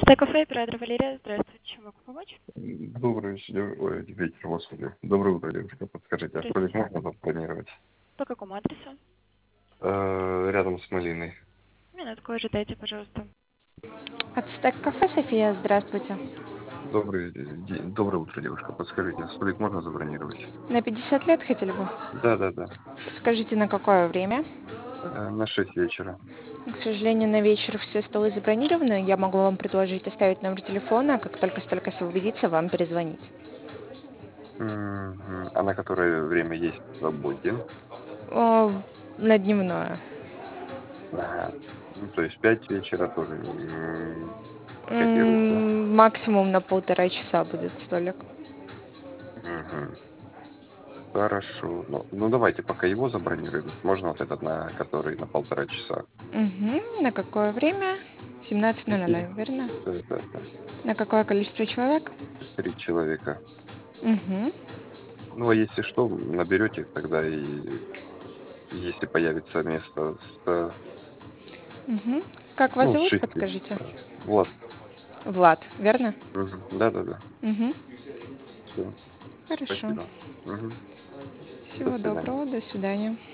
Стей кафе, оператор Валерия. Здравствуйте, чем могу помочь? Вечер, господи. Доброе утро, девушка. Подскажите, а столик Здравствуйте. можно забронировать? По какому адресу? Рядом с Малиной. Минутку, ожидайте, пожалуйста. Ацтек кафе, София, здравствуйте. Доброе утро, девушка. Подскажите, а столик можно забронировать? На 50 лет хотели бы? Да. Скажите, на какое время? На 6 вечера. К сожалению, на вечер все столы забронированы. Я могу вам предложить оставить номер телефона, как только столик освободится, вам перезвонить. А на которое время есть свободен? О, на дневное. Ага. Ну, то есть 5 вечера тоже котируется. Максимум на 1,5 часа будет столик. Мгм. Хорошо. Ну, давайте пока его забронируем. Можно вот этот, на который на 1,5 часа? На какое время? 17:00, верно? Да. На какое количество человек? 3 человека. Мгм. Ну, а если что, наберете тогда, и если появится место Мгм. Как вас с зовут, 6. подскажите? Вот. Влад, верно? Да. Мгм. Все. Хорошо. Спасибо. Мгм. До Всего свидания. доброго, до свидания.